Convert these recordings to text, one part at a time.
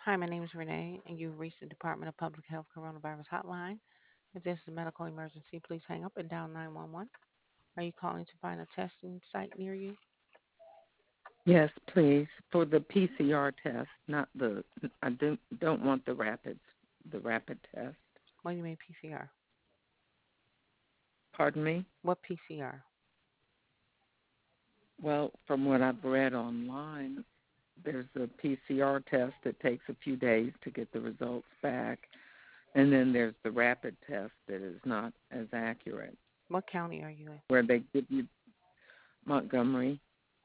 Hi, my name is Renee, and you've reached the Department of Public Health Coronavirus Hotline. If this is a medical emergency, please hang up and dial 911. Are you calling to find a testing site near you? Yes, please, for the PCR test, not the. I don't want the rapid test. What do you mean PCR? Pardon me. What PCR? Well, from what I've read online, there's a PCR test that takes a few days to get the results back, and then there's the rapid test that is not as accurate, What county are you in? where they give you Montgomery.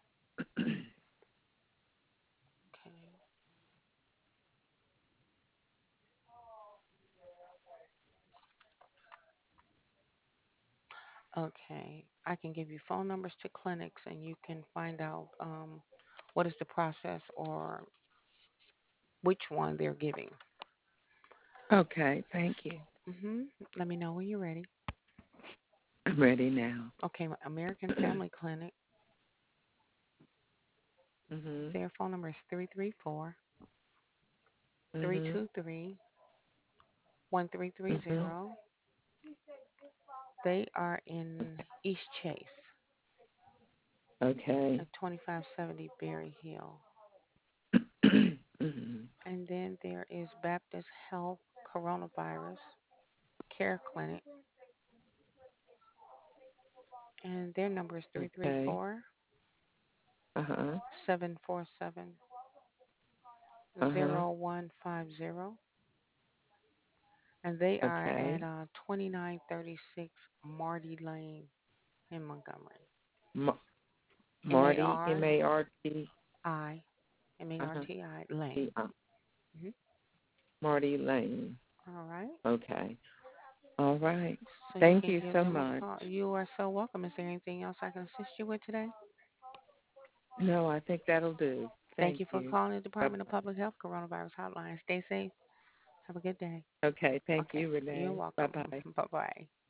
Okay. Okay. I can give you phone numbers to clinics, and you can find out what is the process or which one they're giving. Okay, thank you. hmm Let me know when you're ready. I'm ready now. Okay, American Family Clinic. mhm. Their phone number is 334 Mhm. 323 Mhm. 1330. They are in East Chase Okay. at 2570 Berry Hill. mhm. And then there is Baptist Health Coronavirus Care Clinic, and their number is three three Okay. four Uh huh. 747 Uh huh. 0150. And they are at Okay. 2936 Marty Lane in Montgomery. Ma- M A Marty, R Marti, I M A R uh-huh, T I Lane. T-I, hmm Marty Lane. All right. Okay. All right. So you Thank can you give so them a much. call. You are so welcome. Is there anything else I can assist you with today? No, I think that'll do. Thank Thank you for you. calling the Bye Department of bye. Public Health Coronavirus Hotline. Stay safe. Have a good day. Okay. Thank Okay. you, You're Renee. Bye welcome. bye. Bye bye.